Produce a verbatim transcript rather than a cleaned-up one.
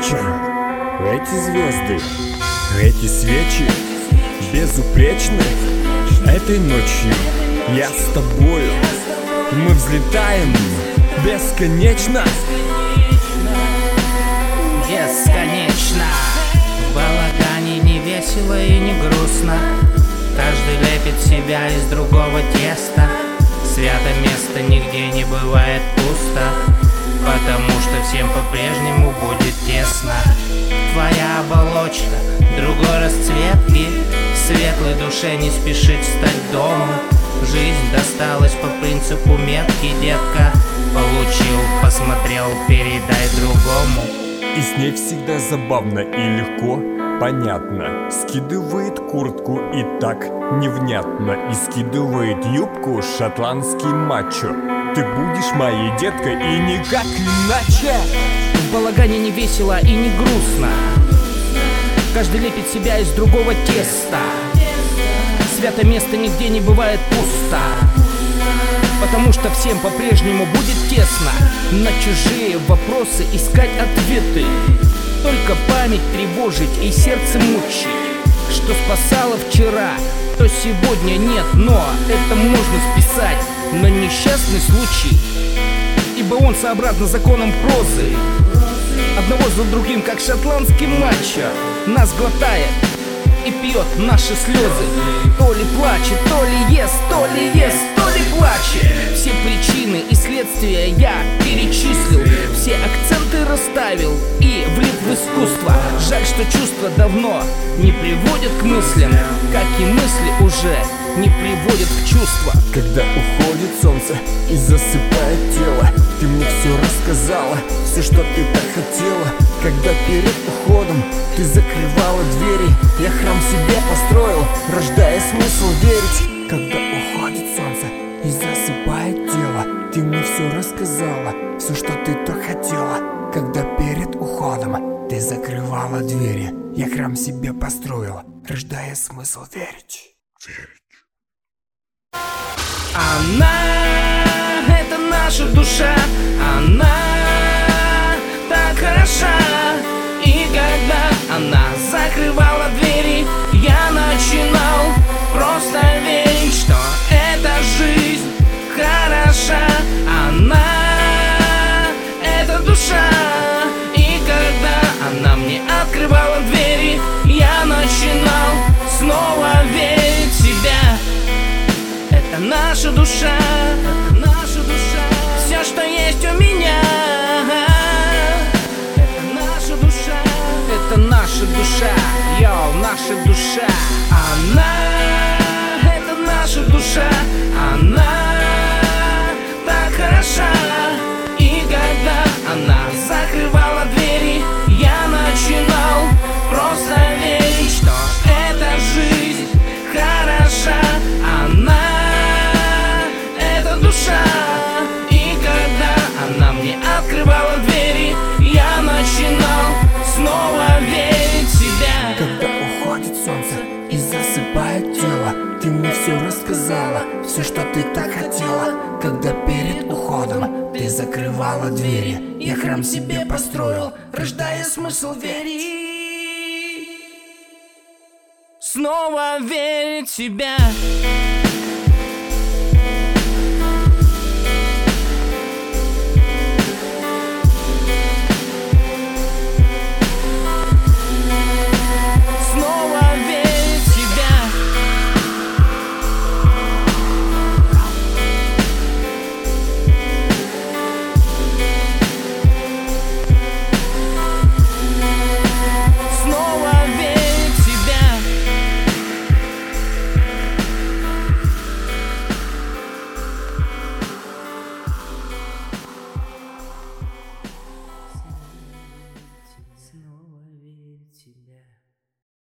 вечер, эти звезды, эти свечи безупречны. Этой ночью я с тобою, мы взлетаем бесконечно. Бесконечно. В балагане не весело и не грустно. Каждый лепит себя из другого теста. Свято место нигде не бывает пусто, потому что всем по-прежнему будет тесно. Твоя оболочка другой расцветки, светлой душе не спешит стать домом. Жизнь досталась по принципу метки, детка. Получил, посмотрел, передай другому. И с ней всегда забавно и легко, понятно. Скидывает куртку и так невнятно. И скидывает юбку шотландский мачо. Ты будешь моей деткой и никак иначе. В балагане не весело и не грустно. Каждый лепит себя из другого теста. Свято место нигде не бывает пусто, потому что всем по-прежнему будет тесно. На чужие вопросы искать ответы, только память тревожить и сердце мучить. Что спасало вчера, то сегодня нет, но это можно списать на несчастный случай, ибо он сообразно законам прозы, одного за другим, как шотландский мачо, нас глотает и пьет наши слезы. То ли плачет, то ли ест, то ли ест, то ли плачет. Все причины и следствия я перечислил, все акценты расставил и влит в искусство. Жаль, что чувства давно не приводят к мыслям, как и мысли уже не приводят к чувствам. Когда уходит солнце и засыпает тело, ты мне все рассказала, все, что ты так хотела. Когда перед уходом ты закрывала двери, я храм себе построил, рождая смысл верить. Когда уходит солнце и засыпает тело, ты мне все рассказала, все, что ты так хотела. Когда перед уходом ты закрывала двери, я храм себе построил, рождая смысл верить. Верить. Она, это наша душа, она так хороша. И когда она закрывала двери, я начинал просто верить, что эта жизнь хороша. Она, это душа. И когда она мне открывала двери, я начинал снова верить в себя. Это наша душа, это наша душа, все, что есть у меня. Это наша душа, это наша душа, йоу, наша душа. Она, это наша душа, она так хороша. И когда она закрывала двери, я начинал просто верить, что эта жизнь хороша. Она, душа. И когда она мне открывала двери, я начинал снова верить в себя. Когда уходит солнце и засыпает тело, ты мне все рассказала, все, что ты так хотела. Когда перед уходом ты закрывала двери, я храм себе построил, рождая смысл верить. Снова верить в себя.